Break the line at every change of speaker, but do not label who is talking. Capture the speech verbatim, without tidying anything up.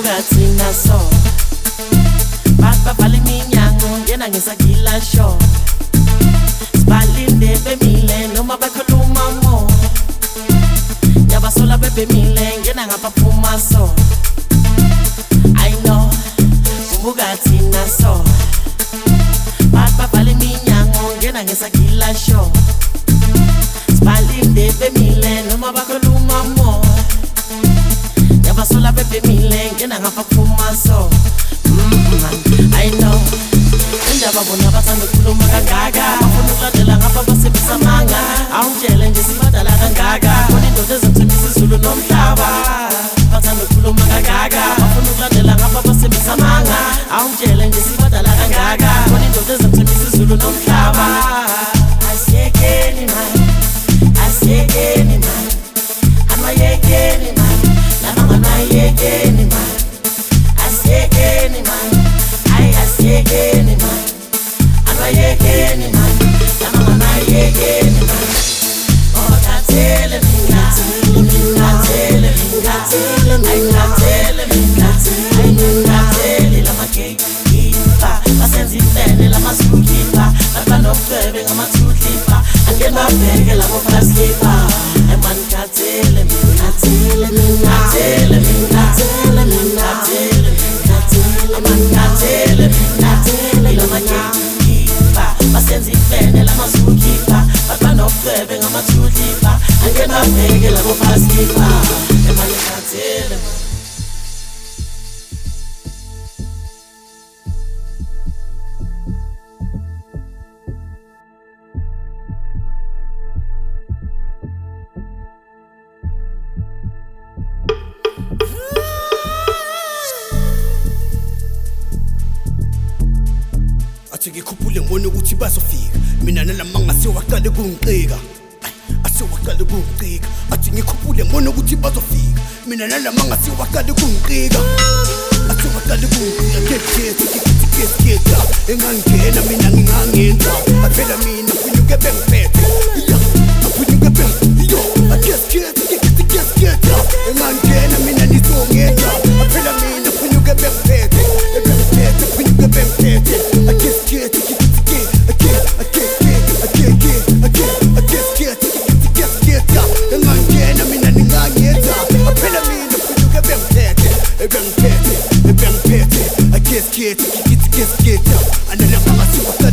Bugatti naso Babavala iminyango ngena ngisagila show Sibalinde bemile noma bekhuluma mo Yabasola bebemile ngena ngapha phuma so I know Bugatti naso Babavala iminyango ngena ngisagila show Sibalinde bemile noma bekhuluma mo Yabasola bebemile ngena ngapha phuma so I know Indaba bona bathanda ukukhuluma kangaka Bafuna ukulandela ngapha basebenzisa amanga Awungitshele nje sibadala kangaka Khona indoda ezithembisa izulu nomhlaba Bathanda ukukhuluma kangaka Bafuna ukulandela ngapha basebenzisa amanga Awungitshele nje sibadala kangaka Khona indoda ezithembisa izulu nomhlaba Asiyekeni man Asiyekeni man Amayekeni man Lamanganayekeni man Asiyekeni man Ay asiyekeni man Abayekeni man Lamanganayekeni man Oh katele mina Katele mina Ay katele mina Ay katele lamakekipa Basenza imfene lamasukipa Babanokubebe ngamathuhlipa Angenabheke labofaslipa Eman katele mina Katele mina Katele mina Katele mina Katele mina Aman katele mina Katele lamakekipa Basenza imfene lamasukipa Babanokubebe ngamathuhlipa Angenabheke labofaslipa Eman katele mina
Athi ngikhuphule ngibone ukuthi bazofika mina nalamanga sewaqale kungiqika asewaqale kungiqika athi ngikhuphule ngibone ukuthi bazofika mina nalamanga sewaqale kungiqika asewaqale kungiqika kethe kethe engangena mina ngingangenza aphela mina kunyuke bengiphethe ya kunyuke beng yo akethe kethe kethe engangena mina nizongenza aphela mina kunyuke bengiphethe bengiphethe kunyuke bengiphethe Get get get get get get get get get get get engangena mina ningangeza aphela mina kunyuke bengiphethe bengiphethe bengiphethe get get get get get analama ngasiwa